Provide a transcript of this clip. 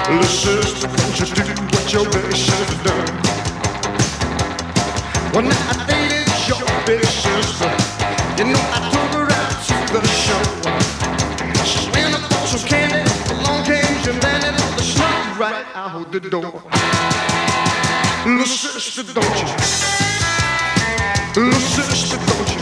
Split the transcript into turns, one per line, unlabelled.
Little sister, don't you do what your baby should have done. When I dated your big sister, you know I took her out to the show. She ran up on some candy, along came Jim Dandy, the snuck right out the door. Little sister, don't you? Little sister, don't you?